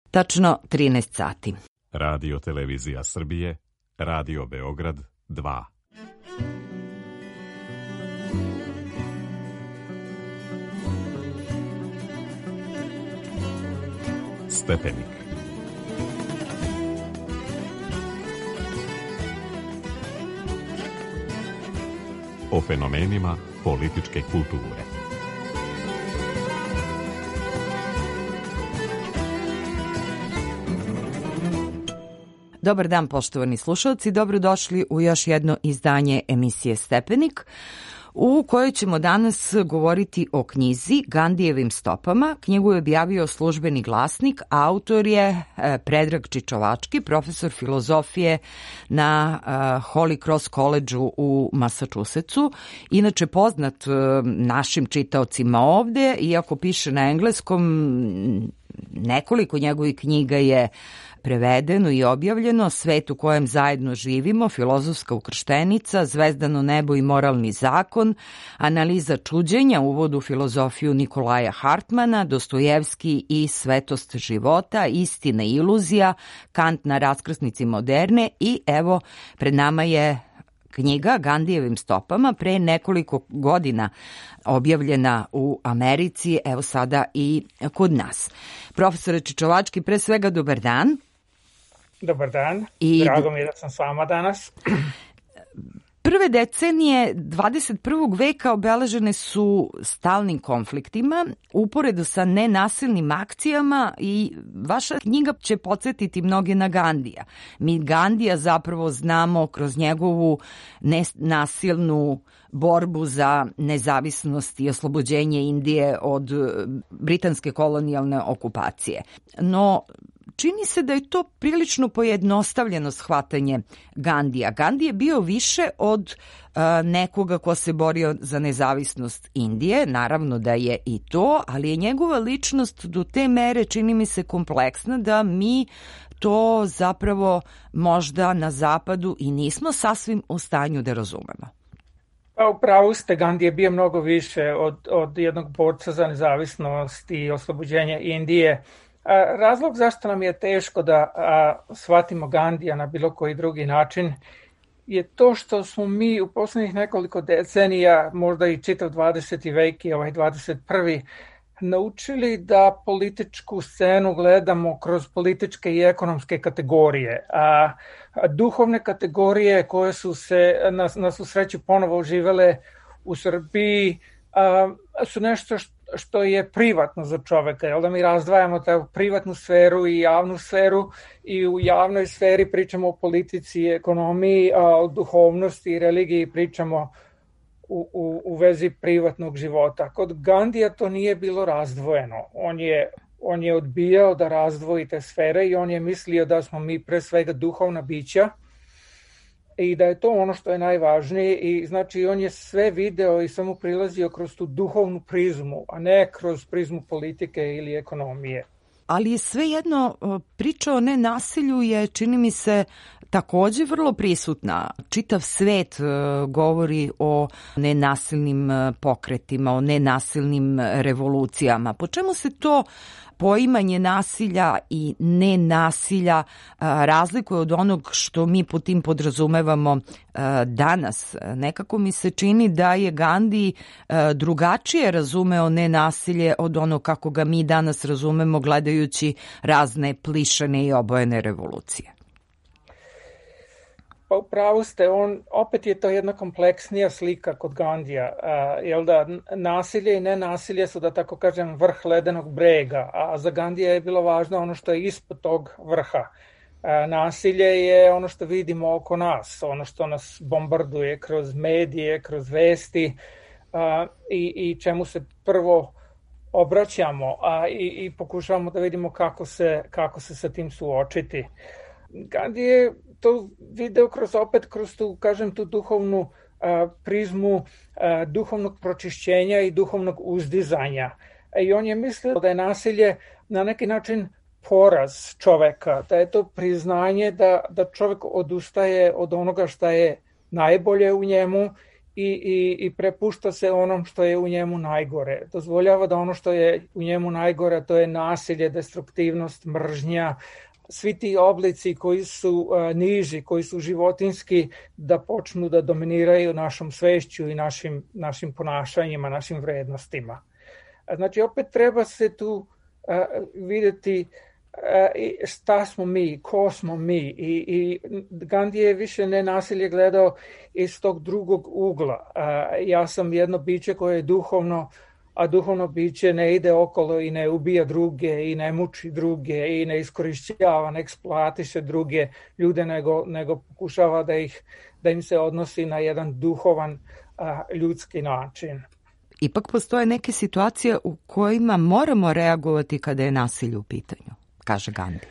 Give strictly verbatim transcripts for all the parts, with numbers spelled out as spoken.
Tačno trinaest sati. Radio Televizija Srbije, Radio Beograd dva. Stepenik. O fenomenima političke kulture. Dobar dan, poštovani slušalci, dobrodošli u još jedno izdanje emisije Stepenik, u kojoj ćemo danas govoriti o knjizi Gandijevim stopama. Knjigu je objavio Službeni glasnik, a autor je Predrag Čičovački, profesor filozofije na Holy Cross College-u u Massachusettsu. Inače poznat našim čitaocima ovde, iako piše na engleskom, nekoliko njegovih knjiga je prevedeno i objavljeno: Svet u kojem zajedno živimo, Filozofska ukrštenica, Zvezdano nebo i moralni zakon, Analiza čuđenja, Uvod u filozofiju Nikolaja Hartmana, Dostojevski i svetost života, Istina i iluzija, Kant na raskrsnici moderne i evo pred nama je knjiga Gandijevim stopama, pre nekoliko godina objavljena u Americi, evo sada i kod nas. Profesore Čičovački, pre svega dobar dan. Dobar dan, I drago mi je da sam s vama danas. Prve decenije dvadeset prvog veka obeležene su stalnim konfliktima, uporedo sa nenasilnim akcijama, i vaša knjiga će podsjetiti mnoge na Gandija. Mi Gandija zapravo znamo kroz njegovu nenasilnu borbu za nezavisnost i oslobođenje Indije od britanske kolonijalne okupacije. No, čini se da je to prilično pojednostavljeno shvatanje Gandija. Gandhi je bio više od uh, nekoga ko se borio za nezavisnost Indije, naravno da je i to, ali je njegova ličnost do te mere, čini mi se, kompleksna da mi to zapravo možda na zapadu i nismo sasvim u stanju da razumemo. Pa upravo ste, Gandhi je bio mnogo više od, od jednog borca za nezavisnost i oslobođenje Indije. Razlog zašto nam je teško da a, shvatimo Gandija na bilo koji drugi način je to što smo mi u poslednjih nekoliko decenija, možda i čitav dvadeseti vek i ovaj dvadeset prvi, naučili da političku scenu gledamo kroz političke i ekonomske kategorije. A, a duhovne kategorije koje su se na, na svu sreću ponovo uživale u Srbiji a, su nešto što što je privatno za čoveka, jel da mi razdvajamo tu privatnu sferu i javnu sferu, i u javnoj sferi pričamo o politici i ekonomiji, a o duhovnosti i religiji pričamo u, u, u vezi privatnog života. Kod Gandija to nije bilo razdvojeno. On je, on je odbijao da razdvoji te sfere i on je mislio da smo mi pre svega duhovna bića i da je to ono što je najvažnije, i znači on je sve video i samo prilazio kroz tu duhovnu prizmu, a ne kroz prizmu politike ili ekonomije. Ali svejedno priča o nenasilju je, čini mi se, takođe vrlo prisutna. Čitav svet govori o nenasilnim pokretima, o nenasilnim revolucijama. Po čemu se to poimanje nasilja i nenasilja razlikuje od onog što mi po tim podrazumevamo danas? Nekako mi se čini da je Gandhi drugačije razumeo nenasilje od ono kako ga mi danas razumemo gledajući razne plišane i obojene revolucije. Pa upravo ste, on, opet je to jedna kompleksnija slika kod Gandija, a, jel da nasilje i nenasilje su, da tako kažem, vrh ledenog brega, a za Gandija je bilo važno ono što je ispod tog vrha. A, nasilje je ono što vidimo oko nas, ono što nas bombarduje kroz medije, kroz vesti, a, i, i čemu se prvo obraćamo, a i, i pokušavamo da vidimo kako se, kako se sa tim suočiti. Gandhi je to video kroz, opet kroz tu, kažem, tu duhovnu a, prizmu a, duhovnog pročišćenja i duhovnog uzdizanja. I on je mislio da je nasilje na neki način poraz čoveka, da je to priznanje da, da čovek odustaje od onoga šta je najbolje u njemu i, i, i prepušta se onom što je u njemu najgore. Dozvoljava da ono što je u njemu najgore, to je nasilje, destruktivnost, mržnja, svi ti oblici koji su uh, niži, koji su životinski, da počnu da dominiraju našom svešću i našim, našim ponašanjima, našim vrednostima. Znači, opet treba se tu uh, vidjeti uh, šta smo mi, ko smo mi. I, i Gandhi je više ne nasilje gledao iz tog drugog ugla. Uh, ja sam jedno biće koje je duhovno, a duhovno biće ne ide okolo i ne ubija druge i ne muči druge i ne iskorišćava, ne eksploatiše druge ljude, nego, nego pokušava da, ih, da im se odnosi na jedan duhovan a, ljudski način. Ipak postoje neke situacije u kojima moramo reagovati kada je nasilje u pitanju, kaže Gandhi.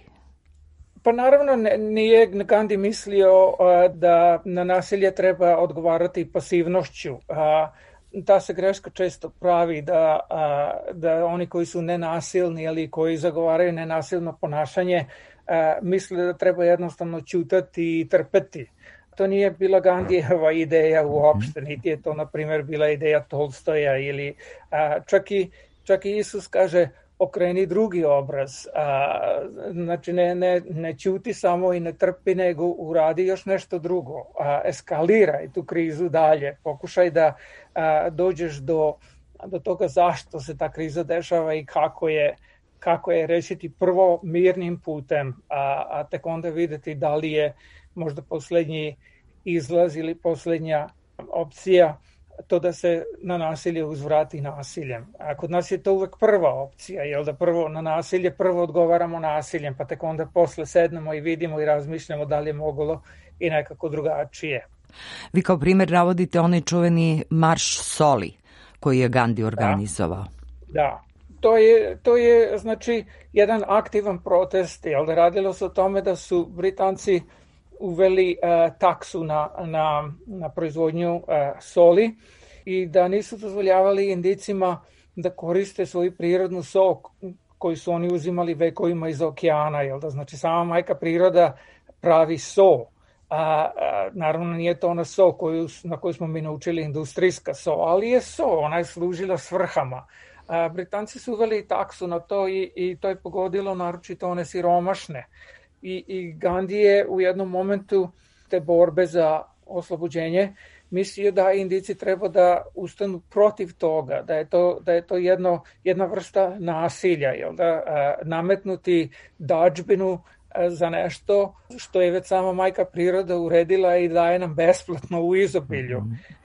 Pa naravno nije Gandhi mislio a, da na nasilje treba odgovarati pasivnošću. A, ta se greška često pravi da, a, da oni koji su nenasilni ili koji zagovaraju nenasilno ponašanje a, misle da treba jednostavno ćutati i trpeti. To nije bila Gandijeva ideja uopšte, niti je to, na primjer, bila ideja Tolstoja ili a, čak, i, čak i Isus kaže okreni drugi obraz. A, znači ne, ne, ne ćuti samo i ne trpi, nego uradi još nešto drugo. A, eskaliraj tu krizu dalje. Pokušaj da a, dođeš do, do toga zašto se ta kriza dešava i kako je, kako je rešiti prvo mirnim putem, a, a tek onda videti da li je možda poslednji izlaz ili poslednja opcija to da se na nasilje uzvrati nasiljem. A kod nas je to uvek prva opcija, jel da prvo na nasilje prvo odgovaramo nasiljem, pa tek onda posle sednemo i vidimo i razmišljamo da li je moglo i nekako drugačije. Vi kao primjer navodite onaj čuveni marš soli koji je Gandhi organizovao. Da, da. To je, to je znači jedan aktivan protest, jel da radilo se o tome da su Britanci uveli uh, taksu na, na, na proizvodnju uh, soli i da nisu dozvoljavali Indijcima da koriste svoju prirodnu sok koju su oni uzimali vekovima iz okeana, jel da, znači sama majka priroda pravi so. A, a, naravno nije to ona so koju, na koju smo mi naučili industrijska so, ali je so, ona je služila svrhama. A, Britanci su uveli taksu na to i, i to je pogodilo naročito one siromašne. I, i Gandhi je u jednom momentu te borbe za oslobođenje mislio da Indijci treba da ustanu protiv toga, da je to, da je to jedno, jedna vrsta nasilja, jel da, a, nametnuti dadžbinu za nešto što je već sama majka priroda uredila i daje nam besplatno u izobilju.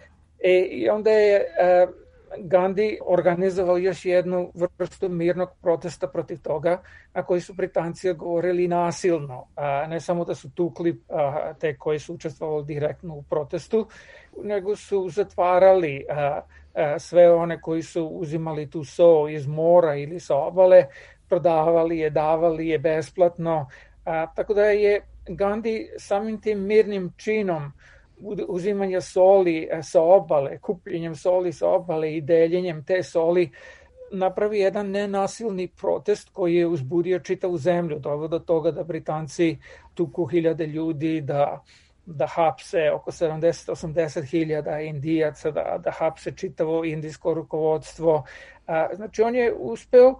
E, I onda je a, Gandhi organizovao još jednu vrstu mirnog protesta protiv toga, na koji su Britanci govorili nasilno. A, ne samo da su tukli a, te koji su učestvovali direktno u protestu, nego su zatvarali a, a, sve one koji su uzimali tu so iz mora ili sa obale, prodavali je, davali je besplatno. A, tako da je Gandhi samim tim mirnim činom uzimanja soli sa obale, kupljenjem soli sa obale i deljenjem te soli napravi jedan nenasilni protest koji je uzbudio čitavu zemlju, doveo do toga da Britanci tuku hiljade ljudi, da, da hapse oko sedamdeset do osamdeset hiljada Indijaca, da, da hapse čitavo indijsko rukovodstvo. Znači on je uspeo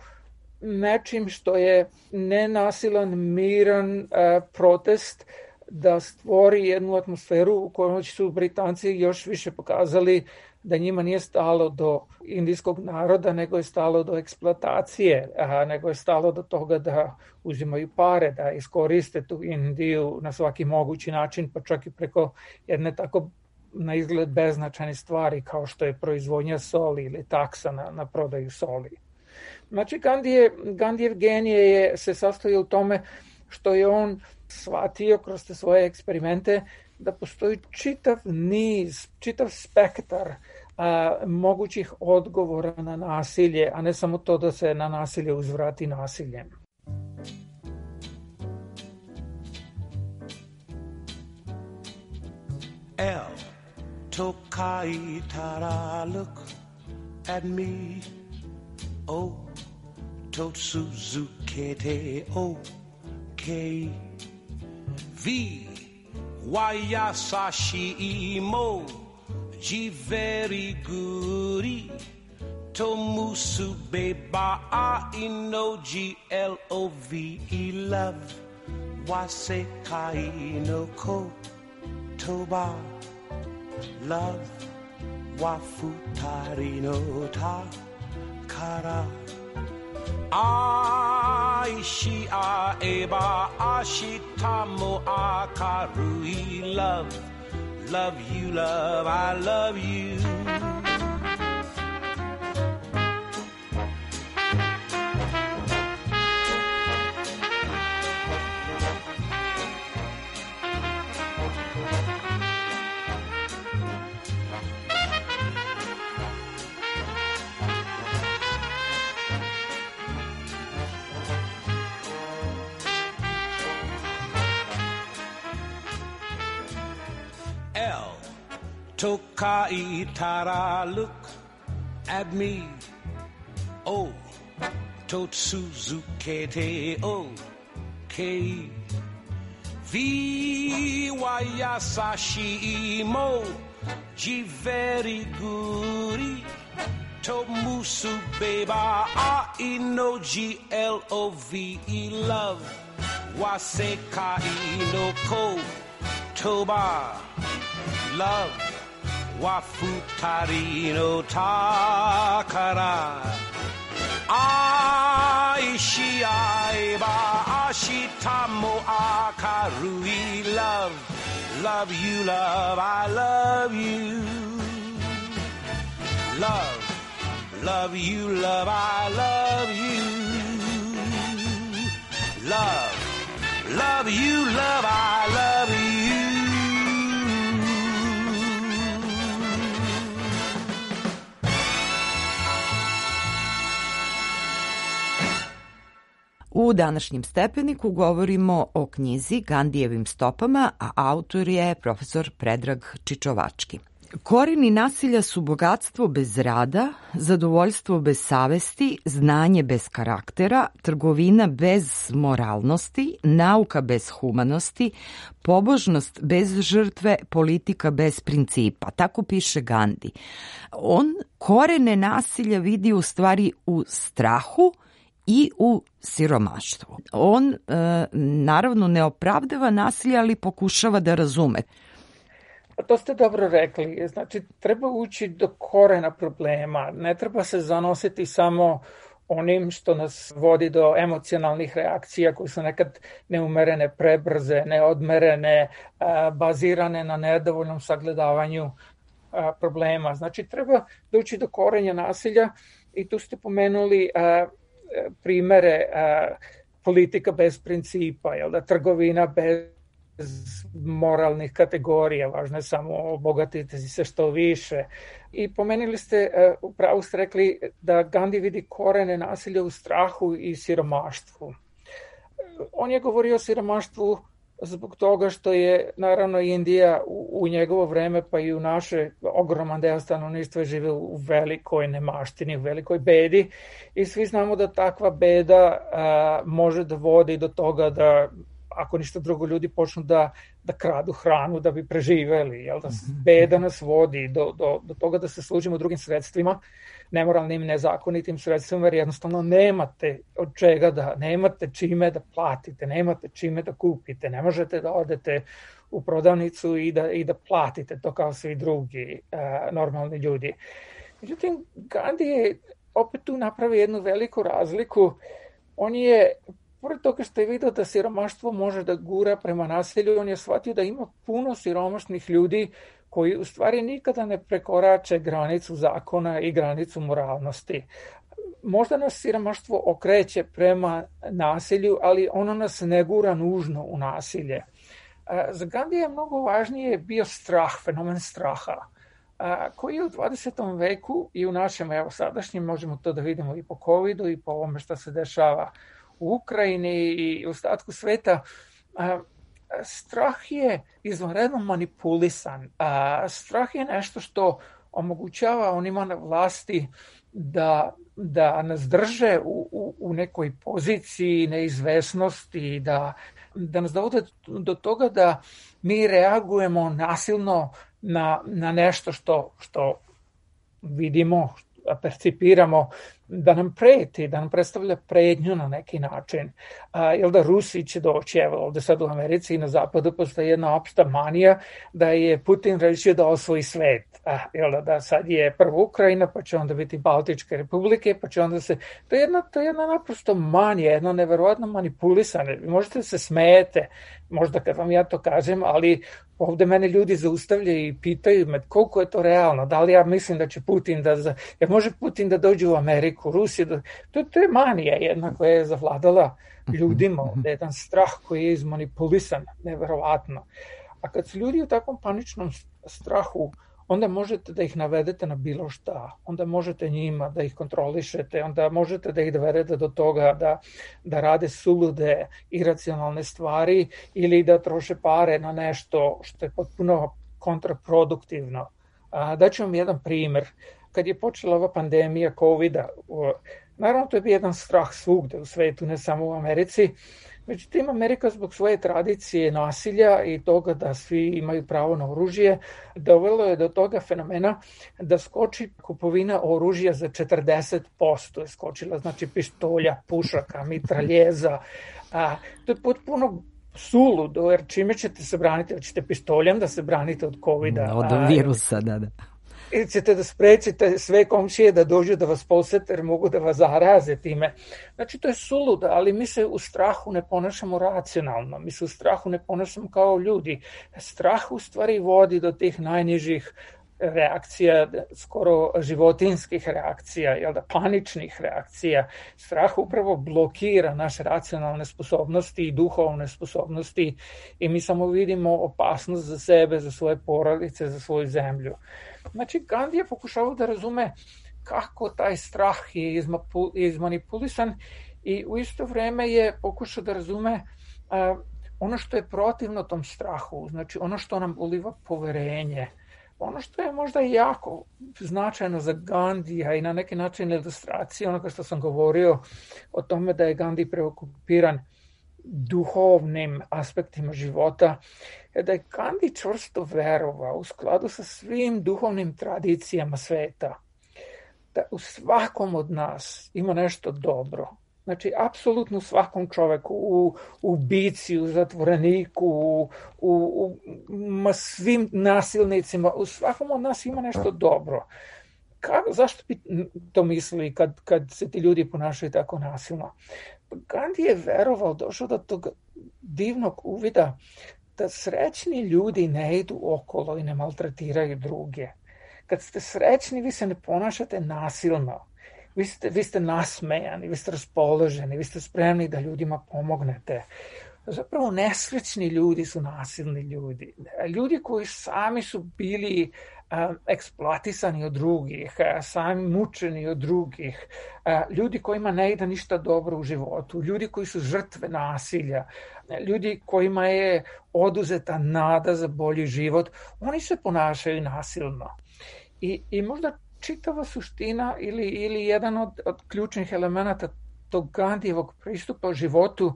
nečim što je nenasilan, miran protest da stvori jednu atmosferu u kojoj su Britanci još više pokazali da njima nije stalo do indijskog naroda, nego je stalo do eksploatacije, a, nego je stalo do toga da uzimaju pare, da iskoriste tu Indiju na svaki mogući način, pa čak i preko jedne tako na izgled beznačajne stvari kao što je proizvodnja soli ili taksa na, na prodaju soli. Znači, Gandhijev, Gandhijev genije je, se sastoji u tome što je on shvatio kroz te svoje eksperimente da postoji čitav niz, čitav spektar a, mogućih odgovora na nasilje, a ne samo to da se na nasilje uzvrati nasiljem. El Tokai Tara, look at me. Oh, Totsuzukete, okay. V Wayasashi Imo G very goody to musu beba a ino G L O V E love wase kai no ko toba love wa futari no ta kara aishi a eba ashitamo akarui love love you love I love you Tokai Tara, look at me. Oh, Totsuzuke te o kei. Vi wayasashi imo ji very goody. Tomusu beba a ino G L O V E love. Wasekai no ko toba love. Wafutari no takara Aishi aiba ashitamo akarui love Love you love I love you Love Love you love I love you Love Love you love I love you U današnjem stepeniku govorimo o knjizi Gandijevim stopama, a autor je profesor Predrag Čičovački. Korini nasilja su bogatstvo bez rada, zadovoljstvo bez savesti, znanje bez karaktera, trgovina bez moralnosti, nauka bez humanosti, pobožnost bez žrtve, politika bez principa. Tako piše Gandi. On korene nasilja vidi u stvari u strahu i u siromaštvu. On e, naravno ne opravdava nasilje, ali pokušava da razume. Pa to ste dobro rekli. Znači, treba ući do korena problema. Ne treba se zanositi samo onim što nas vodi do emocionalnih reakcija koje su nekad neumerene, prebrze, neodmerene, bazirane na nedovoljnom sagledavanju problema. Znači, treba doći do korenja nasilja i tu ste pomenuli primere politika bez principa, jel da, trgovina bez moralnih kategorija, važno je samo obogatiti se što više. I pomenuli ste, upravo ste rekli da Gandhi vidi korene nasilja u strahu i siromaštvu. On je govorio o siromaštvu zbog toga što je naravno Indija u, u njegovo vreme pa i u naše ogroman deo stanovništva žive u velikoj nemaštini, u velikoj bedi i svi znamo da takva beda a, može da vodi do toga da ako ništa drugo ljudi počnu da, da kradu hranu da bi preživeli, jel da beda nas vodi do, do, do toga da se služimo drugim sredstvima, nemoralnim, nezakonitim sredstvima, jer jednostavno nemate od čega da, nemate čime da platite, nemate čime da kupite, ne možete da odete u prodavnicu i da, i da platite to kao svi drugi uh, normalni ljudi. Međutim, Gandhi je opet tu napravi jednu veliku razliku. On je, pored toga što je vidio da siromaštvo može da gura prema nasilju, on je shvatio da ima puno siromašnih ljudi koji u stvari nikada ne prekorače granicu zakona i granicu moralnosti. Možda nas siromaštvo okreće prema nasilju, ali ono nas ne gura nužno u nasilje. Za Gandija je mnogo važnije bio strah, fenomen straha, koji je u dvadesetom veku i u našem evo sadašnjem, možemo to da vidimo i po covidu i po ovome što se dešava u Ukrajini i u ostatku sveta. Strah je izvanredno manipulisan. Strah je nešto što omogućava onima na vlasti da, da nas drže u, u, u nekoj poziciji neizvesnosti, da, da nas dovode do toga da mi reagujemo nasilno na, na nešto što, što vidimo, percipiramo, da nam preti, da nam predstavlja prednju na neki način. A, jel da Rusi će doći, evo ovde sad u Americi i na zapadu postoji jedna opšta manija da je Putin rešio da osvoji svet. A, jel da, da sad je prvo Ukrajina, pa će onda biti Baltičke republike, pa će onda se... To je jedna, to je jedna naprosto manija, jedna neverovatno manipulisane. Vi možete da se smejete, možda kad vam ja to kažem, ali ovde mene ljudi zaustavljaju i pitaju me koliko je to realno, da li ja mislim da će Putin da... Jer može Putin da dođe u Ameriku, Rusiju, da, to, to je manija jedna koja je zavladala ljudima, da je jedan strah koji je izmanipulisan, neverovatno. A kad su ljudi u takvom paničnom strahu, onda možete da ih navedete na bilo šta, onda možete njima da ih kontrolišete, onda možete da ih dovedete do toga da, da rade sulude, iracionalne stvari ili da troše pare na nešto što je potpuno kontraproduktivno. Daću vam jedan primer. Kad je počela ova pandemija kovida, naravno to je bio jedan strah svugde u svetu, ne samo u Americi, međutim Amerika zbog svoje tradicije nasilja i toga da svi imaju pravo na oružje, dovelo je do toga fenomena da skoči kupovina oružja za četrdeset posto je skočila, znači pištolja, pušaka, mitraljeza, a, to je potpuno suludo, jer čime ćete se braniti, hoćete pištoljem da se branite od kovida. Od virusa, da, da. Ili ćete da sprečite sve komšije da dođu da vas posete jer mogu da vas zaraze time. Znači to je suludo, ali mi se u strahu ne ponašamo racionalno, mi se u strahu ne ponašamo kao ljudi. Strah u stvari vodi do tih najnižih reakcija, skoro životinskih reakcija, jel da, paničnih reakcija. Strah upravo blokira naše racionalne sposobnosti i duhovne sposobnosti i mi samo vidimo opasnost za sebe, za svoje porodice, za svoju zemlju. Znači, Gandhi je pokušavao da razume kako taj strah je izmanipulisan i u isto vreme je pokušao da razume a, ono što je protivno tom strahu, znači ono što nam uliva poverenje. Ono što je možda jako značajno za Gandhija i na neki način ilustracija onoga što sam govorio o tome da je Gandhi preokupiran duhovnim aspektima života, je da je Gandhi čvrsto verovao u skladu sa svim duhovnim tradicijama sveta, da u svakom od nas ima nešto dobro. Znači, apsolutno u svakom čoveku, u ubici, u zatvoreniku, u, u, u svim nasilnicima, u svakom od nas ima nešto dobro. Kako, zašto bi to mislili kad, kad se ti ljudi ponašaju tako nasilno? Gandhi je verovao, došao do tog divnog uvida da srećni ljudi ne idu okolo i ne maltretiraju druge. Kad ste srećni, vi se ne ponašate nasilno. Vi ste, vi ste nasmejani, vi ste raspoloženi, vi ste spremni da ljudima pomognete. Zapravo nesrećni ljudi su nasilni ljudi. Ljudi koji sami su bili um, eksploatisani od drugih, sami mučeni od drugih, uh, ljudi kojima ne ide ništa dobro u životu, ljudi koji su žrtve nasilja, ljudi kojima je oduzeta nada za bolji život, oni se ponašaju nasilno. I, i možda čitava suština ili, ili jedan od, od ključnih elemenata tog Gandhijevog pristupa u životu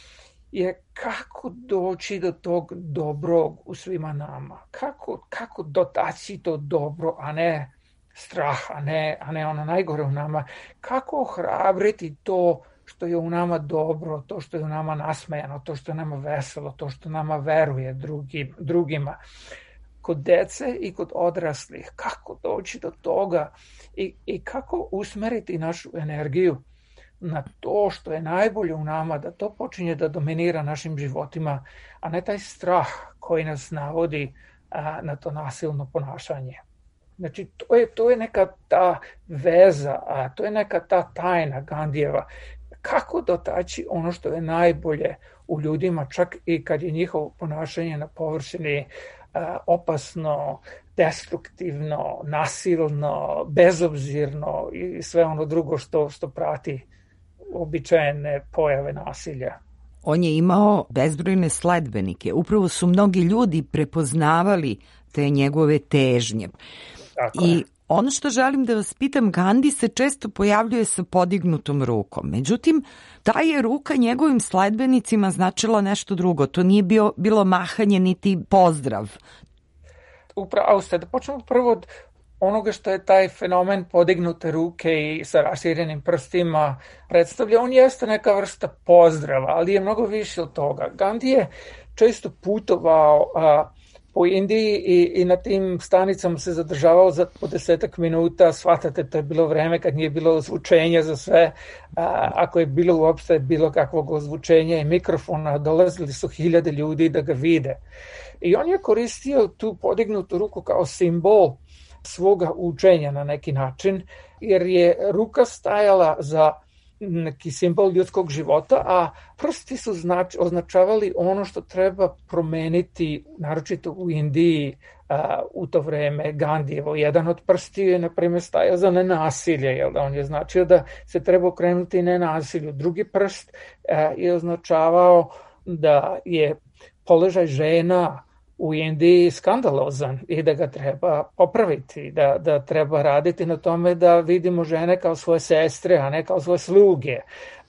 je kako doći do tog dobrog u svima nama. Kako, kako dotaći to dobro, a ne strah, a ne, a ne ono najgore u nama. Kako ohrabriti to što je u nama dobro, to što je u nama nasmejano, to što je nama veselo, to što nama veruje drugim, drugima. Kod dece i kod odraslih, kako doći do toga i, i kako usmeriti našu energiju na to što je najbolje u nama, da to počinje da dominira našim životima, a ne taj strah koji nas navodi a, na to nasilno ponašanje. Znači, to je, to je neka ta veza, a to je neka ta tajna Gandhijeva. Kako dotaći ono što je najbolje u ljudima, čak i kad je njihovo ponašanje na površini opasno, destruktivno, nasilno, bezobzirno i sve ono drugo što, što prati običajne pojave nasilja. On je imao bezbrojne sledbenike. Upravo su mnogi ljudi prepoznavali te njegove težnje. Tako I je. Ono što želim da vas pitam, Gandhi se često pojavljuje sa podignutom rukom. Međutim, ta je ruka njegovim sledbenicima značila nešto drugo. To nije bio, bilo mahanje niti pozdrav. upravo ste, da počnemo prvo od onoga što je taj fenomen podignute ruke i sa raširenim prstima predstavlja. On jeste neka vrsta pozdrava, ali je mnogo više od toga. Gandhi je često putovao a, po Indiji i, i na tim stanicama se zadržavao za po desetak minuta. Shvatate, to je bilo vreme kad nije bilo ozvučenja za sve. A, ako je bilo uopšte bilo kakvog ozvučenja i mikrofona, dolazili su hiljade ljudi da ga vide. I on je koristio tu podignutu ruku kao simbol svoga učenja na neki način, jer je ruka stajala za neki simbol ljudskog života, a prsti su znač, označavali ono što treba promeniti, naročito u Indiji a, u to vreme. Gandijevo, jedan od prsti je, na primjer, stajao za nenasilje, jel da on je značio da se treba okrenuti nenasilju. Drugi prst a, je označavao da je položaj žena u Indiji skandalozan i da ga treba popraviti, da, da treba raditi na tome da vidimo žene kao svoje sestre, a ne kao svoje sluge.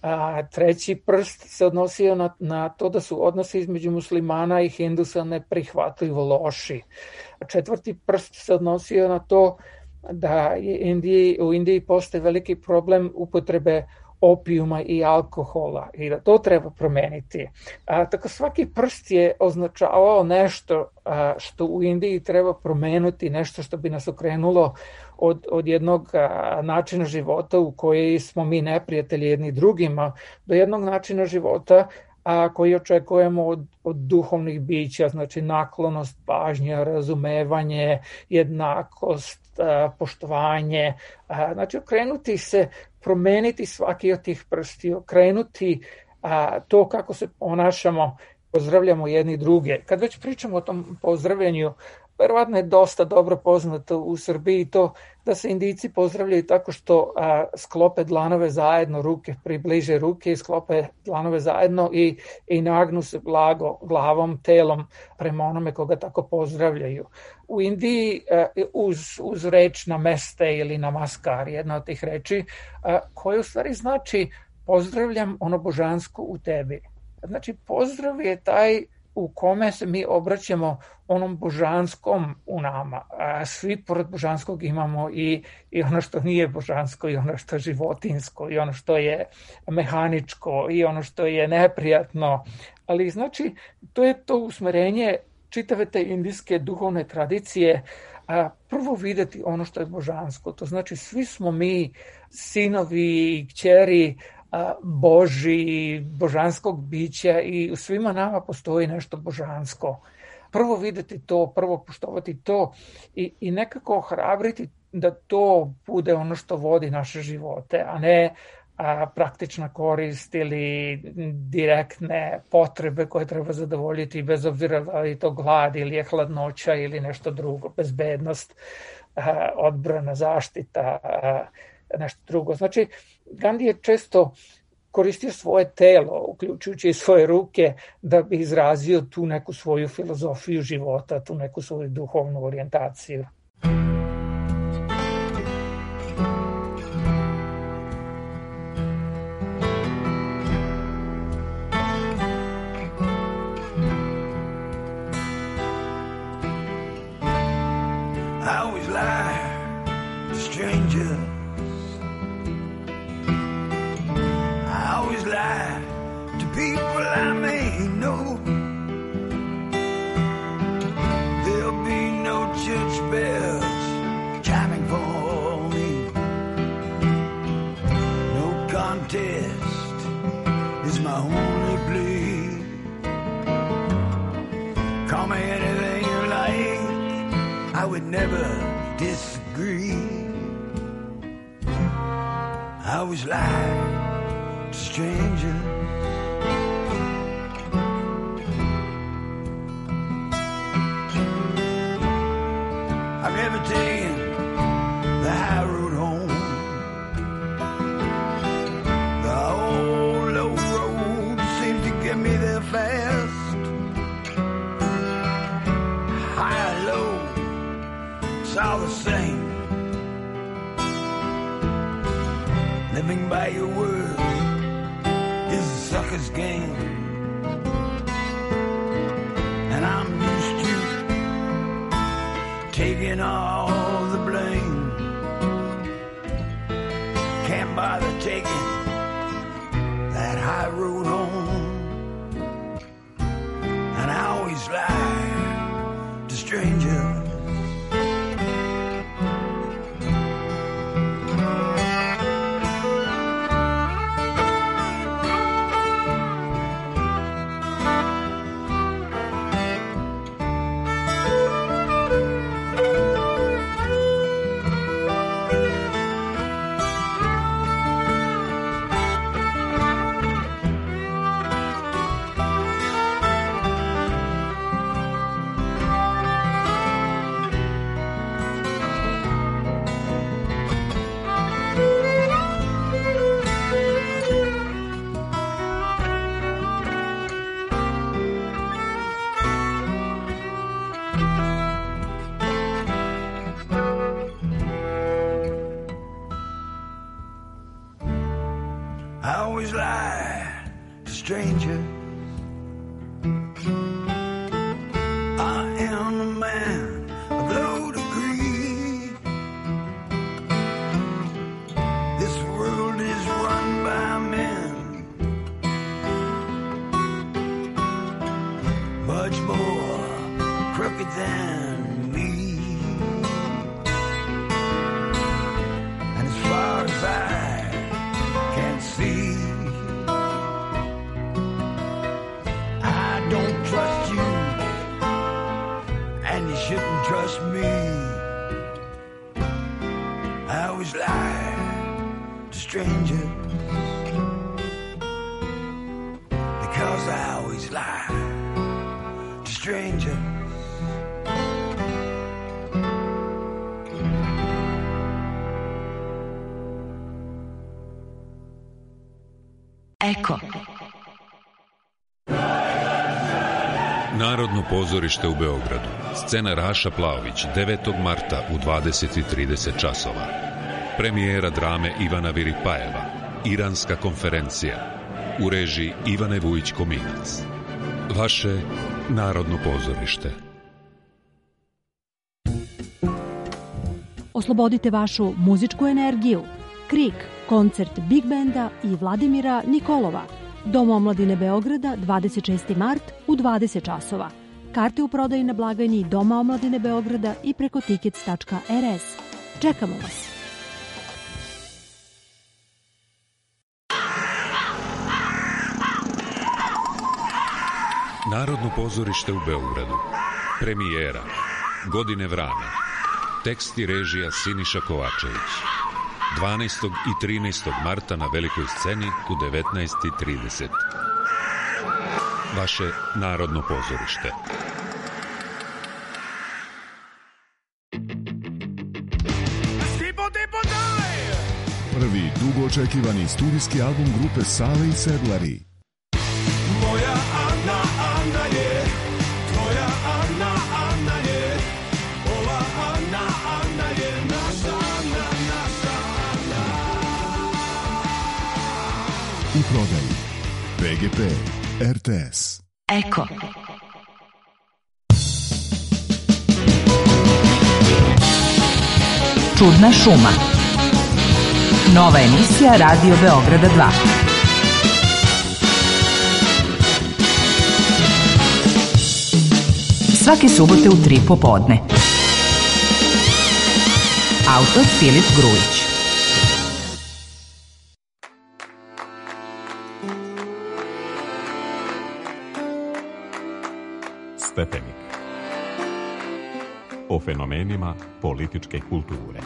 A treći prst se odnosio na, na to da su odnosi između muslimana i hindusa neprihvatljivo loši. A četvrti prst se odnosio na to da je Indiji, u Indiji postoji veliki problem upotrebe opijuma i alkohola i da to treba promeniti. A, tako svaki prst je označavao nešto a, što u Indiji treba promenuti, nešto što bi nas okrenulo od, od jednog a, načina života u kojoj smo mi neprijatelji jedni drugima, do jednog načina života a, koji očekujemo od, od duhovnih bića, znači naklonost, pažnja, razumevanje, jednakost, a, poštovanje, a, znači okrenuti se, promeniti svaki od tih prsti, okrenuti a, to kako se ponašamo, pozdravljamo jedni druge. Kad već pričamo o tom pozdravljanju, verovatno je dosta dobro poznato u Srbiji to da se Indijci pozdravljaju tako što a, sklope dlanove zajedno, ruke približe ruke i sklope dlanove zajedno i, i nagnu se blago glavom, telom prema onome koga tako pozdravljaju. U Indiji a, uz, uz reč nameste ili namaskar, jedna od tih reči, a, koja u stvari znači pozdravljam ono božansko u tebi. Znači pozdrav je taj u kome se mi obraćamo onom božanskom u nama. A svi pored božanskog imamo i, i ono što nije božansko, i ono što je životinsko, i ono što je mehaničko, i ono što je neprijatno. Ali znači, to je to usmerenje čitave te indijske duhovne tradicije, a prvo videti ono što je božansko. To znači, svi smo mi sinovi i kćeri Boži, božanskog bića i u svima nama postoji nešto božansko. Prvo videti to, prvo poštovati to i, i nekako ohrabriti da to bude ono što vodi naše živote, a ne a, praktična korist ili direktne potrebe koje treba zadovoljiti bez obzira da li je to glad ili je hladnoća ili nešto drugo, bezbednost, a, odbrana, zaštita, a, nešto drugo. Znači, Gandhi je često koristio svoje telo, uključujući i svoje ruke, da bi izrazio tu neku svoju filozofiju života, tu neku svoju duhovnu orijentaciju. I always lie to strangers. I always lie to people I may know. There'll be no church bells chiming for me. No contest is my only plea. Call me anything you like, I would never disagree. I always lie to strangers. I've never taken the high road home. The old low road seems to get me there fast. High and low, it's all the same. Living by your word is a sucker's game. And I'm used to taking all the blame. Can't bother taking that high road home. And I always lie to strangers. I always lie to strangers. I am a man of low degree. This world is run by men much more crooked than me. And as far as I can see, I don't trust you, and you shouldn't trust me. I always lie to strangers, because I always lie to strangers. Eko. Narodno pozorište u Beogradu. Scena Raša Plaović, devetog marta u dvadeset i trideset časova. Premijera drame Ivana Viripajeva. Iranska konferencija. U režiji Ivane Vujić-Kominac. Vaše Narodno pozorište. Oslobodite vašu muzičku energiju. Krik, koncert Big Benda i Vladimira Nikolova. Dom omladine Beograda, dvadeset šesti mart u dvadeset časova. Karte u prodaji na blagajni Doma omladine Beograda i preko tickets tačka er es. Čekamo vas! Narodno pozorište u Beogradu. Premijera Godine vrana. Tekst i režija Siniša Kovačević. dvanaestog i trinaestog marta na velikoj sceni u devetnaest i trideset. Vaše Narodno pozorište. Prvi dugo očekivani studijski album grupe Sale i Sedlari. Moja Ana, Ana je, tvoja Ana, Ana je, ova Ana, Ana je naša Ana, naša Ana. U prodaji Be Ge Pe, er te es. Eko. Čudna šuma. Nova emisija Radio Beograda dva. Svake subote u tri popodne. Autor Filip Grujić. Stepenik. O fenomenima političke kulture.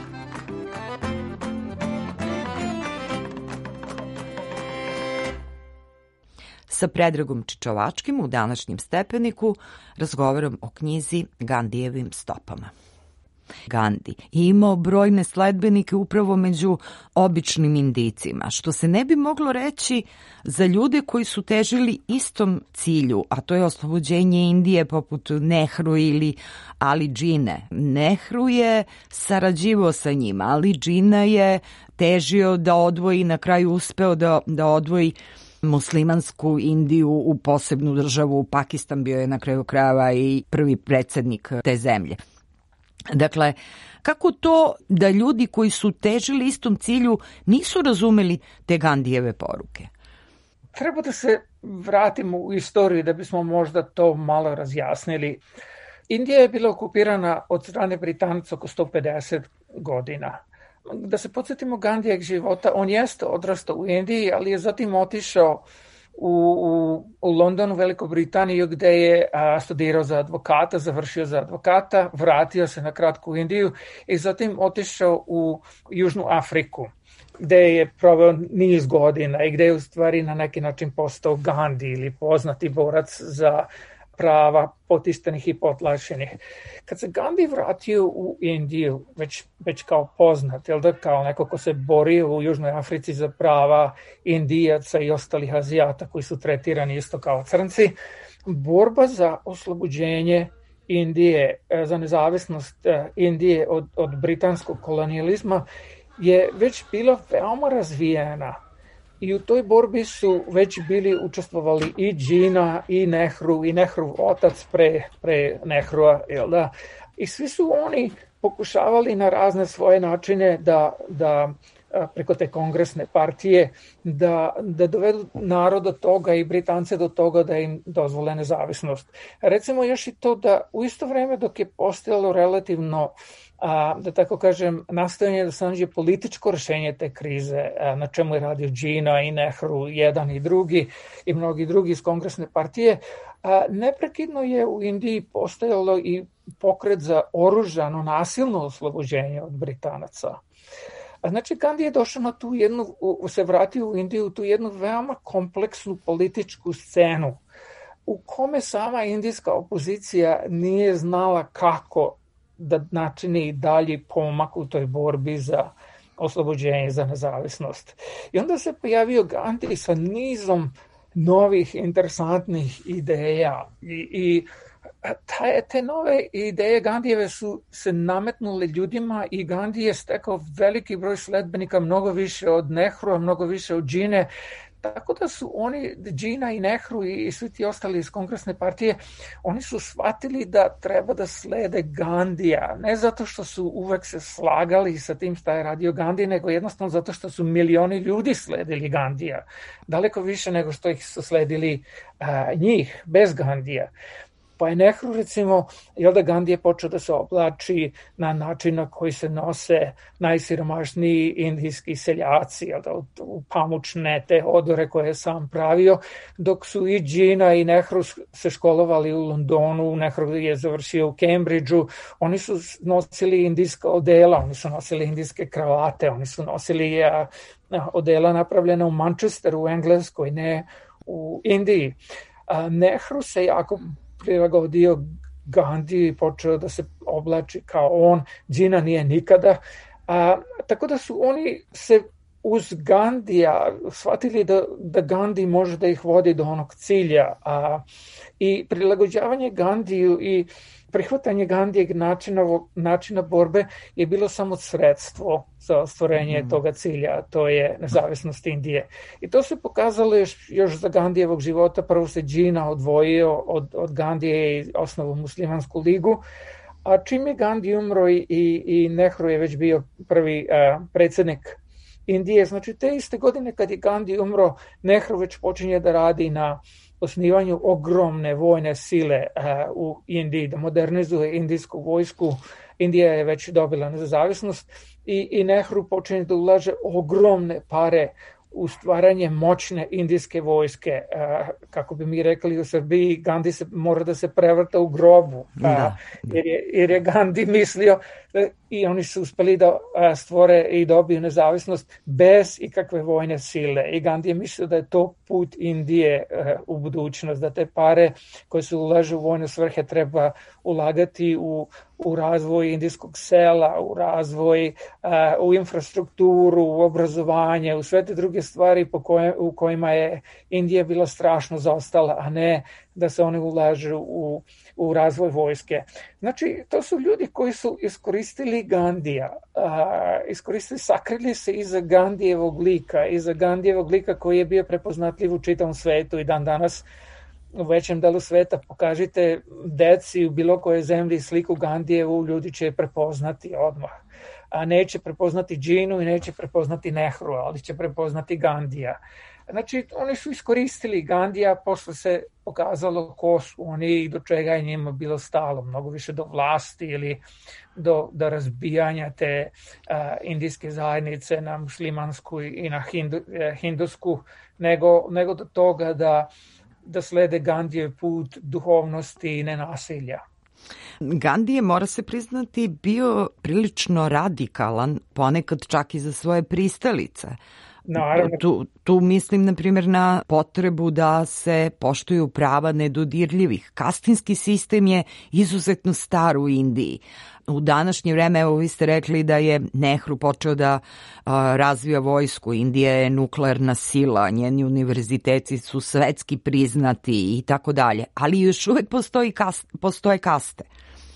Sa Predragom Čičovačkim u današnjem Stepeniku razgovaram o knjizi Gandijevim stopama. Gandi je imao brojne sledbenike upravo među običnim Indijcima, što se ne bi moglo reći za ljude koji su težili istom cilju, a to je oslobođenje Indije poput Nehru ili Ali Džine. Nehru je sarađivao sa njima, Ali Džina je težio da odvoji, na kraju uspeo da, da odvoji muslimansku Indiju u posebnu državu. Pakistan bio je na kraju krajeva i prvi predsjednik te zemlje. Dakle, kako to da ljudi koji su težili istom cilju nisu razumeli te Gandijeve poruke? Treba da se vratimo u istoriju da bismo možda to malo razjasnili. Indija je bila okupirana od strane Britanaca oko sto pedeset godina. Da se podsjetimo Gandijeg života, on jeste odrastao u Indiji, ali je zatim otišao u, u, u Londonu, Veliku Britaniju, gde je a, studirao za advokata, završio za advokata, vratio se na kratko u Indiju i zatim otišao u Južnu Afriku, gde je proveo niz godina i gde je u stvari na neki način postao Gandhi ili poznati borac za prava potištenih i potlačenih. Kad se Gandhi vratio u Indiju, već, već kao poznat, jel da, kao neko ko se borio u Južnoj Africi za prava Indijaca i ostalih Azijata koji su tretirani isto kao crnci, borba za oslobođenje Indije, za nezavisnost Indije od, od britanskog kolonijalizma je već bila veoma razvijena. I u toj borbi su već bili učestvovali i Džina, i Nehru, i Nehru otac pre, pre Nehrua, jel da? I svi su oni pokušavali na razne svoje načine da, da preko te kongresne partije, da, da dovedu narod do toga i Britance do toga da im dozvole nezavisnost. Recimo još i to da u isto vreme dok je postojalo relativno a, da tako kažem, nastojanje da se nađe političko rešenje te krize, a, na čemu je radio Džina i Nehru, jedan i drugi i mnogi drugi iz kongresne partije, a, neprekidno je u Indiji postojalo i pokret za oružano, nasilno oslobođenje od Britanaca. A znači, Gandhi je došao na tu jednu, se vratio u Indiju, tu jednu veoma kompleksnu političku scenu u kome sama indijska opozicija nije znala kako da načini dalji pomak u toj borbi za oslobođenje, za nezavisnost. I onda se pojavio Gandhi sa nizom novih, interesantnih ideja i, i Te, te nove ideje Gandijeve su se nametnule ljudima i Gandhi je stekao veliki broj sledbenika, mnogo više od Nehrua, mnogo više od Džine, tako da su oni, Džina i Nehru i svi ti ostali iz kongresne partije, oni su shvatili da treba da slede Gandija, ne zato što su uvek se slagali sa tim šta je radio Gandhi, nego jednostavno zato što su milioni ljudi sledili Gandija, daleko više nego što ih su sledili a, njih, bez Gandija. Pa je Nehru, recimo, jel da Gandhi je počeo da se oblači na način na koji se nose najsiromašniji indijski seljaci, jel da, u pamučne te odore koje je sam pravio, dok su i Džina i Nehru se školovali u Londonu, Nehru je završio u Cambridgeu, oni su nosili indijska odela, oni su nosili indijske kravate, oni su nosili a, odela napravljena u Manchesteru, u Engleskoj, ne u Indiji. A, Nehru se jako prilagodio Gandhi i počeo da se oblači kao on, Džina nije nikada. A, tako da su oni se uz Gandija shvatili da, da Gandhi može da ih vodi do onog cilja. A, i prilagođavanje Gandiju i prihvatanje Gandijeg načina, načina borbe je bilo samo sredstvo za ostvarenje mm. toga cilja, to je nezavisnost Indije. I to se pokazalo još, još za Gandijevog života. Prvo se Džina odvojio od, od Gandije i osnovu Muslimansku ligu, a čim je Gandhi umro i, i, i Nehru je već bio prvi a, predsjednik Indije, znači te iste godine kad je Gandhi umro, Nehru već počinje da radi na osnivanju ogromne vojne sile uh, u Indiji, da modernizuje indijsku vojsku. Indija je već dobila nezavisnost i, i Nehru počinje da ulaže ogromne pare u stvaranje moćne indijske vojske. Uh, kako bi mi rekli u Srbiji, Gandhi se mora da se prevrta u grobu, uh, da. jer, je, jer je Gandhi mislio uh, i oni su uspeli da uh, stvore i dobiju nezavisnost bez ikakve vojne sile. I Gandhi je mislio da je to put Indije uh, u budućnost, da te pare koje se ulažu u vojne svrhe treba ulagati u, u razvoj indijskog sela, u razvoj, uh, u infrastrukturu, u obrazovanje, u sve te druge stvari po koje, u kojima je Indija bila strašno zaostala, a ne da se oni ulažu u, u razvoj vojske. Znači, to su ljudi koji su iskoristili Gandija, a, iskoristili, sakrili se iza Gandijevog lika, iza Gandijevog lika koji je bio prepoznatljiv u čitavom svetu i dan danas u većem delu sveta pokažite deci u bilo kojoj zemlji sliku Gandijevu, ljudi će je prepoznati odmah. A neće prepoznati Džinu i neće prepoznati Nehru, ali će prepoznati Gandija. Znači, oni su iskoristili Gandija, posle se pokazalo ko su oni i do čega je njima bilo stalo, mnogo više do vlasti ili do, do razbijanja te uh, indijske zajednice na muslimansku i na hindu, eh, hindusku, nego, nego do toga da, da slede Gandijev put duhovnosti i nenasilja. Gandhi je, mora se priznati, bio prilično radikalan, ponekad čak i za svoje pristalice. Naravno. Tu, tu mislim, na primjer, na potrebu da se poštuju prava nedodirljivih. Kastinski sistem je izuzetno star u Indiji. U današnje vreme, evo vi ste rekli da je Nehru počeo da a, razvija vojsku. Indija je nuklearna sila, njeni univerziteti su svetski priznati i tako dalje. Ali još uvek postoji kast, postoje kaste.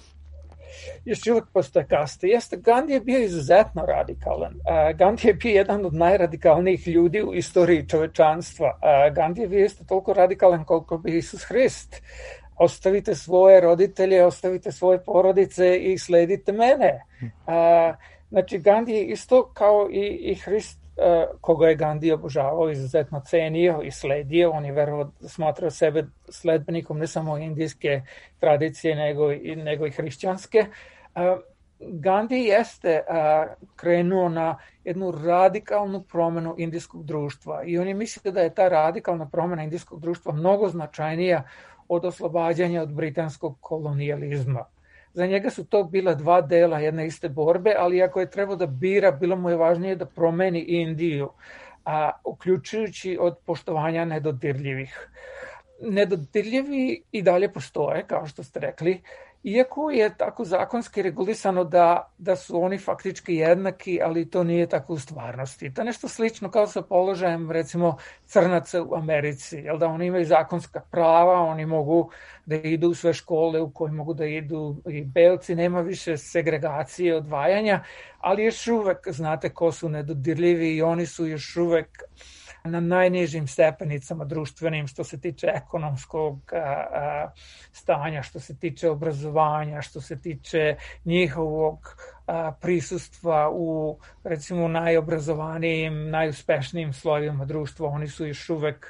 Još uvijek postoje kaste. Jeste, Gandhi je bio izuzetno radikalan. Uh, Gandhi je bio jedan od najradikalnijih ljudi u istoriji čovečanstva. Uh, Gandhi je bio isto toliko radikalan koliko bi Isus Hrist. Ostavite svoje roditelje, ostavite svoje porodice i sledite mene. Uh, znači, Gandhi je isto kao i, i Hrist, uh, koga je Gandhi obožavao, izuzetno cenio i sledio. On je verovatno smatrao sebe sledbenikom ne samo indijske tradicije, nego i, nego i hrišćanske. Uh, Gandhi jeste uh, krenuo na jednu radikalnu promenu indijskog društva i on je mislio da je ta radikalna promena indijskog društva mnogo značajnija od oslobađanja od britanskog kolonijalizma. Za njega su to bila dva dela jedne iste borbe, ali ako je trebao da bira, bilo mu je važnije da promeni Indiju, a, uključujući od poštovanja nedodirljivih. Nedodirljivi i dalje postoje, kao što ste rekli, iako je tako zakonski regulisano da, da su oni faktički jednaki, ali to nije tako u stvarnosti. To je nešto slično kao sa položajem, recimo, crnaca u Americi, jel da oni imaju zakonska prava, oni mogu da idu u sve škole u koje mogu da idu i belci, nema više segregacije, odvajanja, ali još uvek znate ko su nedodirljivi i oni su još uvek na najnižim stepenicama društvenim što se tiče ekonomskog a, a, stanja, što se tiče obrazovanja, što se tiče njihovog a, prisustva u, recimo, najobrazovanijim, najuspešnijim slojevima društva. Oni su još uvek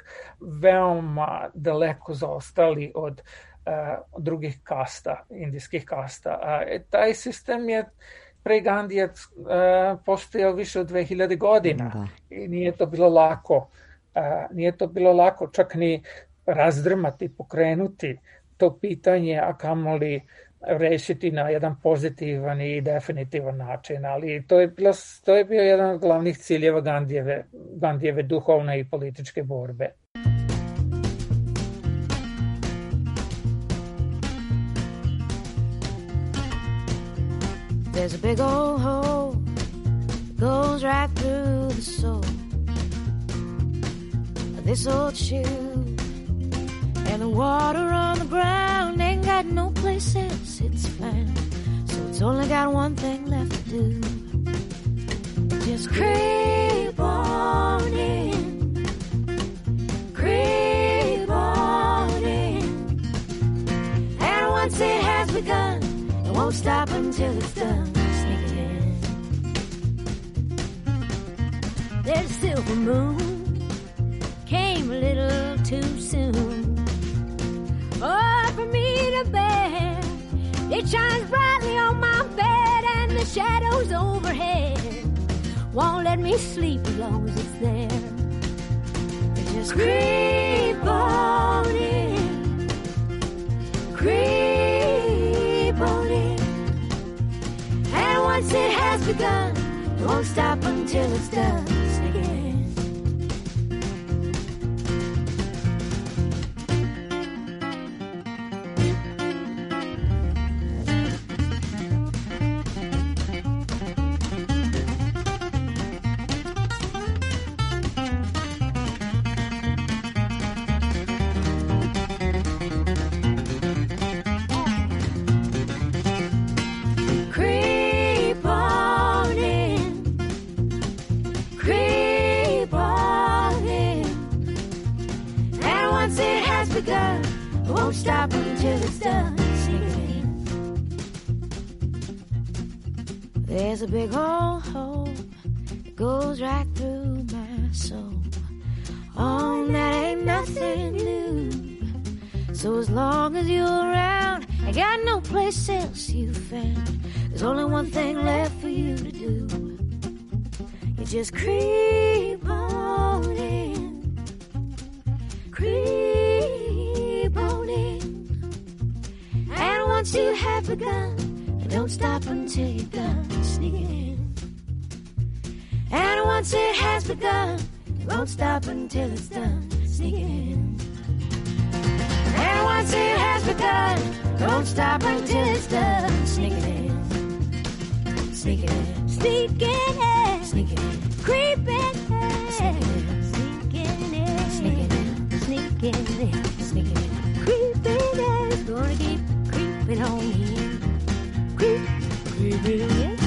veoma daleko zaostali od a, drugih kasta, indijskih kasta. A, taj sistem je pre Gandija uh, postojao više od dve hiljade godina da. I nije to bilo lako. Uh, nije to bilo lako čak ni razdrmati, pokrenuti to pitanje, a kamoli rešiti na jedan pozitivan i definitivan način. Ali to je, bilo, to je bio jedan od glavnih ciljeva Gandijeve, Gandijeve duhovne i političke borbe. There's a big old hole that goes right through the sole of this old shoe, and the water on the ground ain't got no place else it's found, so it's only got one thing left to do. Just creep on in, creep on in, and once it has begun, it won't stop until it's done. Sneak in. There's a silver moon, came a little too soon. Oh, for me to bear, it shines brightly on my bed, and the shadows overhead won't let me sleep as long as it's there. It just creep on in, creep on in, and once it has begun, it won't stop until it's done. Sneak in. Creep on in, creep until it's done. Sneak it in. There's a big old hole that goes right through my soul. Oh, that ain't nothing new. So as long as you're around, I got no place else you found. There's only one thing left for you to do. You just creep on in, creep on in. And once you have begun, don't stop until you're done. Sneak it in. And once it has begun, don't stop until it's done. Sneak it in. And once it has begun, don't stop until it's done. Sneak it in. Sneak it in. Sneak it in. Sneak it in. Creep in. Sneak it in. Sneak it in. Sneak it in. Sneak it in. Sneak it in. Creep in. It's gonna keep creeping on in. Creep, creeping in.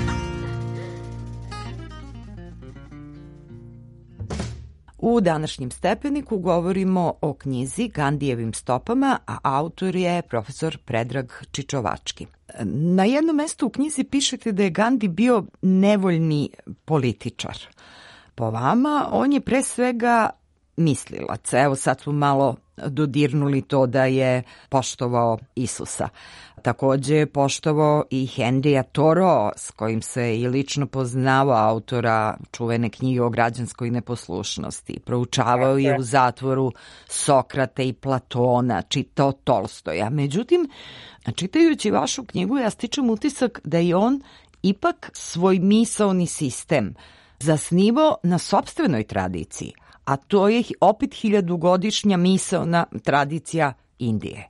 U današnjem stepeniku govorimo o knjizi Gandijevim stopama, a autor je profesor Predrag Čičovački. Na jednom mestu u knjizi pišete da je Gandi bio nevoljni političar. Po vama, on je pre svega mislilac. Evo sad smo malo dodirnuli to da je poštovao Isusa. Takođe je poštovao i Henrya Thoreau, s kojim se i lično poznavao, autora čuvene knjige o građanskoj neposlušnosti. Proučavao je u zatvoru Sokrata i Platona, čitao Tolstoja. Međutim, čitajući vašu knjigu, ja stičem utisak da je on ipak svoj misaoni sistem zasnivao na sopstvenoj tradiciji, a to je opet hiljadugodišnja misaona tradicija Indije.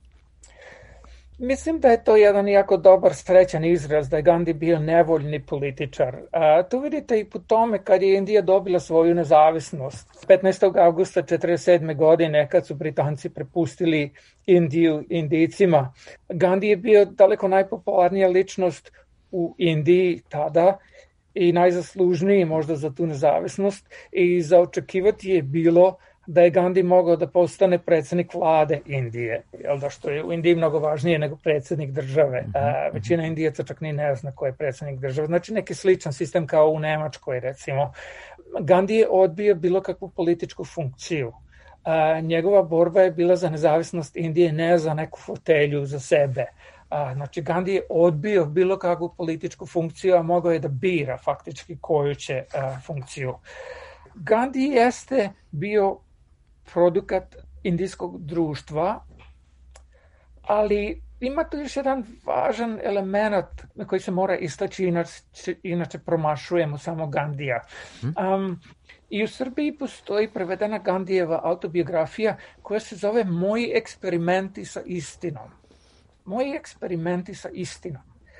Mislim da je to jedan jako dobar, srećan izraz da je Gandhi bio nevoljni političar. A, tu vidite i po tome kad je Indija dobila svoju nezavisnost. petnaestog avgusta četrdeset sedme. godine, kad su Britanci prepustili Indiju Indijcima, Gandhi je bio daleko najpopularnija ličnost u Indiji tada i najzaslužniji možda za tu nezavisnost, i za očekivati je bilo da je Gandhi mogao da postane predsjednik vlade Indije, jel da, što je u Indiji mnogo važnije nego predsjednik države. A, većina Indijaca čak ni ne zna ko je predsjednik države. Znači neki sličan sistem kao u Nemačkoj, recimo. Gandhi je odbio bilo kakvu političku funkciju. A, njegova borba je bila za nezavisnost Indije, ne za neku fotelju za sebe. A, znači Gandhi je odbio bilo kakvu političku funkciju, a mogao je da bira faktički koju će a, funkciju. Gandhi jeste bio produkat indijskog društva, ali ima tu još jedan važan element na koji se mora istaći, inače, inače promašujemo samo Gandija. Um, I u Srbiji postoji prevedena Gandijeva autobiografija koja se zove Moji eksperimenti sa istinom. Moji eksperimenti sa istinom.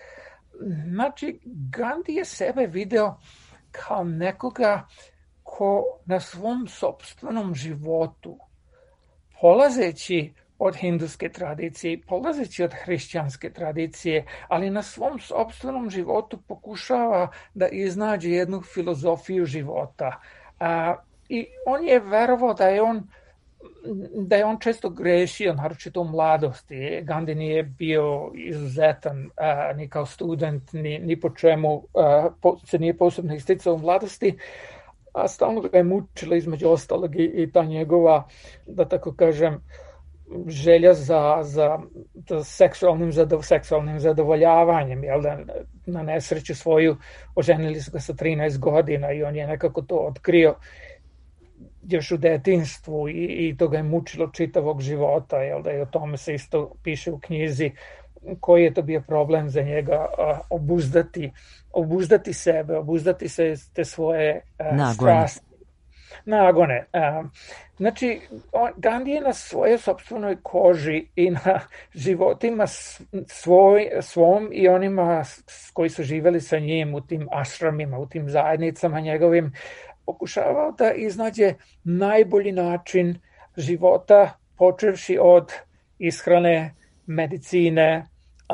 Znači, Gandhi je sebe video kao nekoga ko na svom sopstvenom životu, polazeći od hinduske tradicije, polazeći od hrišćanske tradicije, ali na svom sopstvenom životu pokušava da iznađe jednu filozofiju života. A, I on je verovao da je on da je on često grešio, naročito u mladosti. Gandhi nije bio izuzetan a, ni kao student, ni, ni po čemu a, po, se nije posebno isticao u mladosti, a stalno ga je mučila između ostalog i, i ta njegova, da tako kažem, želja za, za, za seksualnim, zadov, seksualnim zadovoljavanjem, jel da, na nesreću svoju oženili su ga sa trinaest godina i on je nekako to otkrio još u detinjstvu i, i to ga je mučilo čitavog života, jel da, i o tome se isto piše u knjizi, koji je to bio problem za njega, a, obuzdati, obuzdati sebe, obuzdati se te svoje a, strasti. Nagone. A, znači, on, Gandhi je na svojoj sopstvenoj koži i na životima svoj, svom i onima koji su živeli sa njim u tim ašramima, u tim zajednicama njegovim, pokušavao da iznađe najbolji način života, počevši od ishrane, medicine,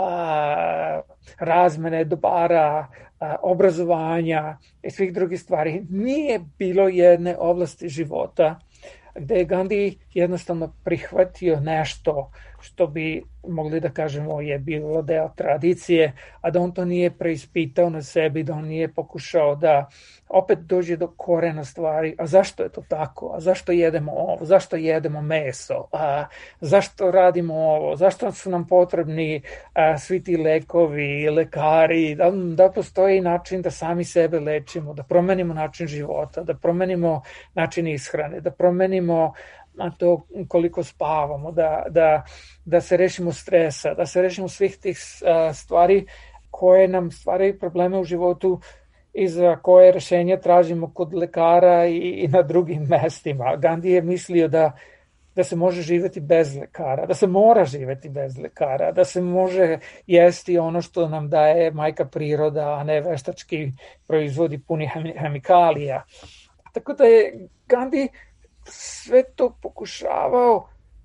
a, razmene dobara, a, obrazovanja i svih drugih stvari. Nije bilo jedne oblasti života gde je Gandhi jednostavno prihvatio nešto što bi mogli da kažemo je bilo deo tradicije, a da on to nije preispitao na sebi, da on nije pokušao da opet dođe do korena stvari. A zašto je to tako? A zašto jedemo ovo? Zašto jedemo meso? A zašto radimo ovo? Zašto su nam potrebni a, svi ti lekovi, lekari? Da, da postoji način da sami sebe lečimo, da promenimo način života, da promenimo način ishrane, da promenimo na to koliko spavamo, da, da, da se rešimo stresa, da se rešimo svih tih stvari koje nam stvaraju probleme u životu i za koje rešenje tražimo kod lekara i, i na drugim mestima. Gandhi je mislio da, da se može živeti bez lekara, da se mora živeti bez lekara, da se može jesti ono što nam daje majka priroda, a ne veštački proizvodi puni hemikalija. Tako da je Gandhi sve to pokušavao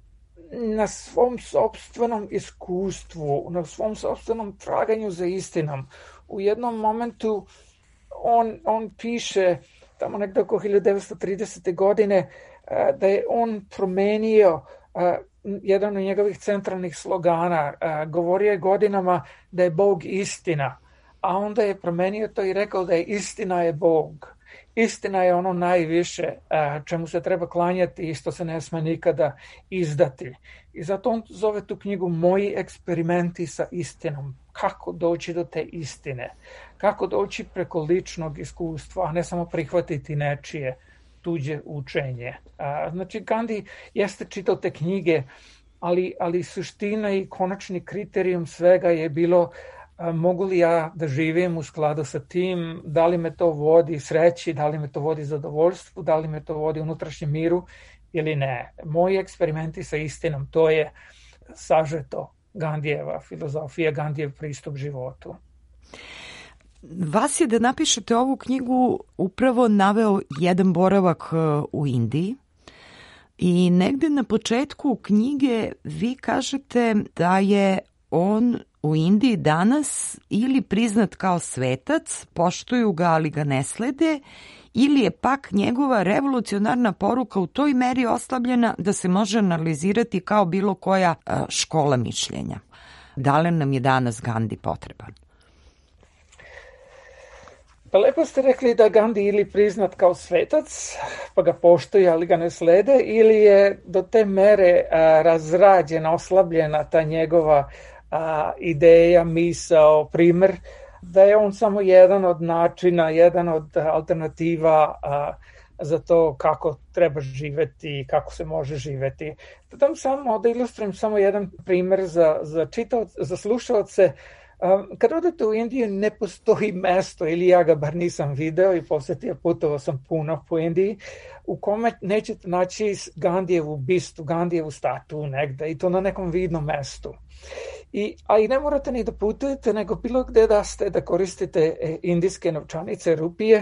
na svom sopstvenom iskustvu, na svom sopstvenom traganju za istinom. U jednom momentu on, on piše, tamo nekdo oko hiljadu devetsto tridesete godine, da je on promenio jedan od njegovih centralnih slogana. Govorio je godinama da je Bog istina, a onda je promenio to i rekao da je istina je Bog. Istina je ono najviše čemu se treba klanjati i što se ne sme nikada izdati. I zato on zove tu knjigu Moji eksperimenti sa istinom. Kako doći do te istine? Kako doći preko ličnog iskustva, a ne samo prihvatiti nečije tuđe učenje. Znači, Gandhi jeste čitao te knjige, ali, ali suština i konačni kriterijum svega je bilo mogu li ja da živim u skladu sa tim, da li me to vodi sreći, da li me to vodi zadovoljstvu, da li me to vodi unutrašnjem miru ili ne. Moji eksperimenti sa istinom, to je sažeto Gandijeva filozofija, Gandijev pristup životu. Vas je da napišete ovu knjigu upravo naveo jedan boravak u Indiji i negde na početku knjige vi kažete da je on u Indiji danas ili priznat kao svetac, poštuju ga ali ga ne slede, ili je pak njegova revolucionarna poruka u toj meri oslabljena da se može analizirati kao bilo koja škola mišljenja. Da li nam je danas Gandhi potreban? Pa lepo ste rekli da Gandhi ili priznat kao svetac, pa ga poštuju ali ga ne slede, ili je do te mere a, razrađena, oslabljena ta njegova a, ideja, misao, primer, da je on samo jedan od načina, jedan od alternativa a, za to kako treba živeti i kako se može živeti. Da dam samo, da ilustrujem samo jedan primer za, za, čitaoc, za slušaoce. Kad odete u Indiju ne postoji mesto, ili ja ga bar nisam video i posetio, putovao sam puno po Indiji, u kome nećete naći Gandijevu bistu, Gandijevu statu negde, i to na nekom vidnom mestu. I, a i ne morate ni da putujete, nego bilo gde da ste, da koristite indijske novčanice, rupije,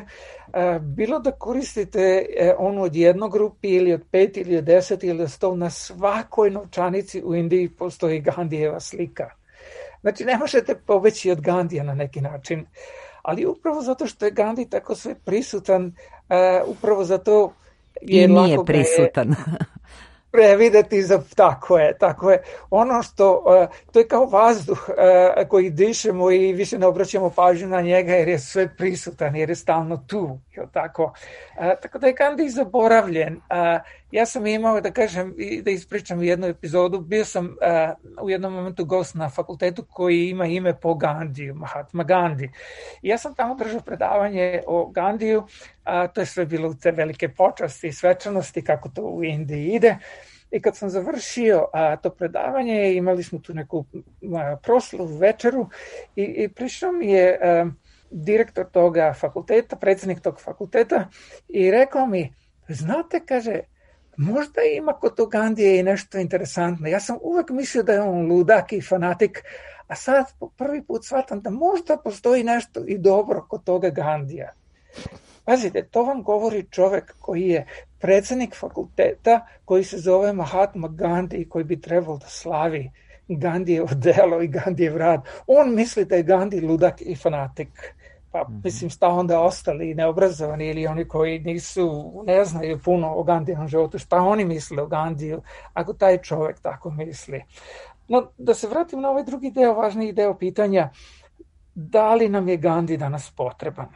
bilo da koristite onu od jednog rupije ili od pet ili od deset ili od sto, na svakoj novčanici u Indiji postoji Gandijeva slika. Znači, ne možete pobeći od Gandija na neki način, ali upravo zato što je Gandhi tako sve prisutan, uh, upravo zato je I lako nije prisutan. Je prevideti, za, tako je, tako je. Ono što, uh, to je kao vazduh uh, koji dišemo i više ne obraćamo pažnju na njega jer je sve prisutan, jer je stalno tu. Tako. Uh, tako da je Gandhi zaboravljen. Uh, ja sam imao, da kažem, i da ispričam jednu epizodu, bio sam uh, u jednom momentu gost na fakultetu koji ima ime po Gandhiju, Mahatma Gandhi. I ja sam tamo držao predavanje o Gandhiju, a to je sve bilo u te velike počasti i svečanosti, kako to u Indiji ide. I kad sam završio a, to predavanje, imali smo tu neku a, proslavu večeru i, i prišao mi je a, direktor toga fakulteta, predsjednik tog fakulteta i rekao mi, znate, kaže, možda ima kod tog Gandije i nešto interesantno. Ja sam uvek mislio da je on ludak i fanatik, a sad po prvi put shvatam da možda postoji nešto i dobro kod toga Gandija. Pazite, to vam govori čovek koji je predsjednik fakulteta, koji se zove Mahatma Gandhi i koji bi trebalo da slavi Gandijevo delo i Gandijev rad. On misli da je Gandhi ludak i fanatik. pa mislim šta onda ostali neobrazovani ili oni koji nisu, ne znaju puno o Gandijevom životu, šta oni misle o Gandiju, ako taj čovjek tako misli. No, da se vratim na ovaj drugi deo, važniji deo pitanja, da li nam je Gandhi danas potreban?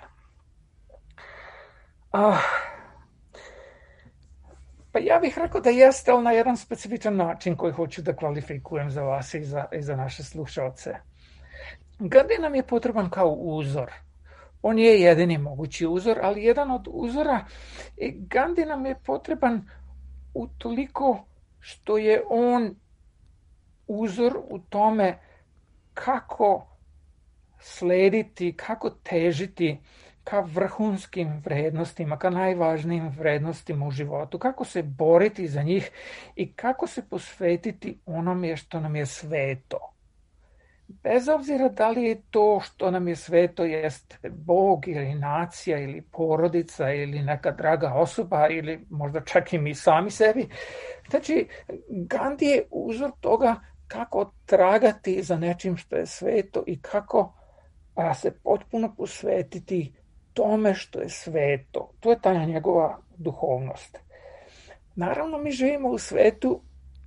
Ah, pa ja bih rekao da jeste, ali na jedan specifičan način koji hoću da kvalifikujem za vas i za, i za naše slušalce. Gandhi nam je potreban kao uzor. On je jedini mogući uzor, ali jedan od uzora. Gandhi nam je potreban utoliko što je on uzor u tome kako slediti, kako težiti ka vrhunskim vrednostima, ka najvažnijim vrednostima u životu, kako se boriti za njih i kako se posvetiti onome što nam je sveto. Bez obzira da li je to što nam je sveto jeste Bog ili nacija ili porodica ili neka draga osoba ili možda čak i mi sami sebi. Znači, Gandhi je uzor toga kako tragati za nečim što je sveto i kako a, se potpuno posvetiti tome što je sveto. To je ta njegova duhovnost. Naravno, mi živimo u svetu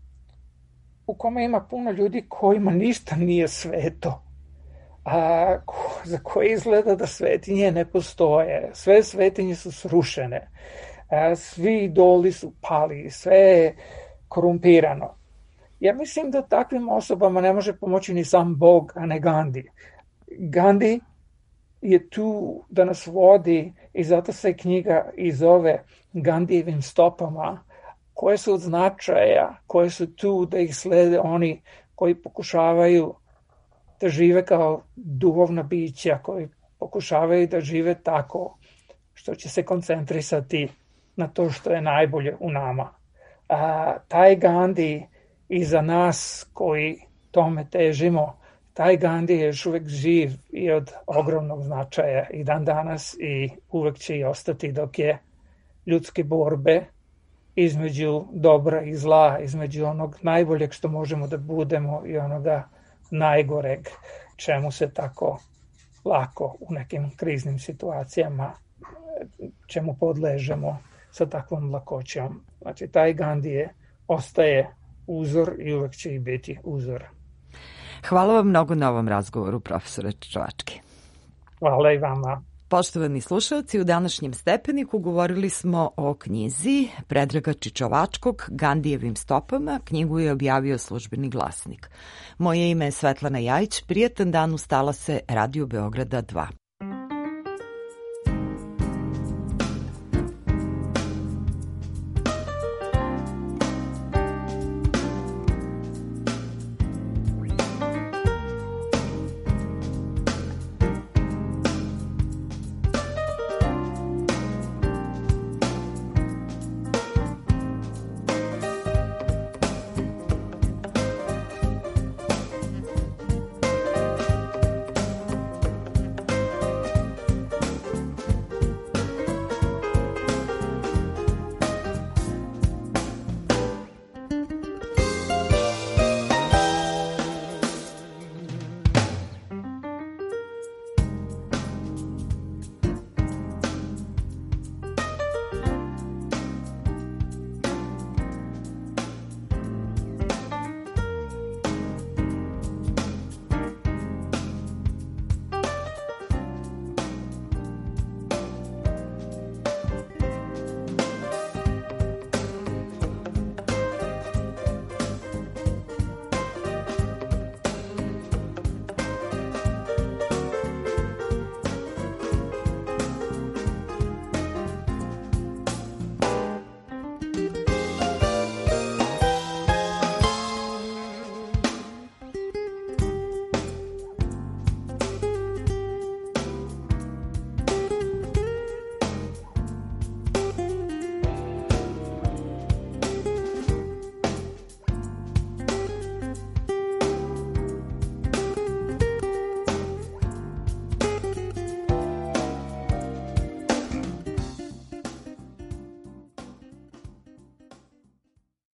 u kome ima puno ljudi kojima ništa nije sveto, a za koje izgleda da svetinje ne postoje. Sve svetinje su srušene, a svi idoli su pali, sve je korumpirano. Ja mislim da takvim osobama ne može pomoći ni sam Bog, a ne Gandhi. Gandhi je tu da nas vodi i zato se knjiga i zove Gandijevim stopama, koje su od značaja, koje su tu da ih slede oni koji pokušavaju da žive kao duhovna bića, koji pokušavaju da žive tako što će se koncentrisati na to što je najbolje u nama. A, taj Gandhi i za nas koji tome težimo, taj Gandhi je još uvek živ i od ogromnog značaja i dan danas i uvek će i ostati dok je ljudske borbe između dobra i zla, između onog najboljeg što možemo da budemo i onoga najgoreg, čemu se tako lako u nekim kriznim situacijama, čemu podležemo sa takvom lakoćom. Znači, taj Gandhi je, ostaje uzor i uvek će i biti uzor. Hvala vam mnogo na ovom razgovoru, profesore Čičovački. Hvala i vama. Poštovani slušalci, u današnjem Stepeniku govorili smo o knjizi Predraga Čičovačkog Gandijevim stopama. Knjigu je objavio Službeni glasnik. Moje ime je Svetlana Jajić. Prijatan dan, ustala se Radio Beograda dva.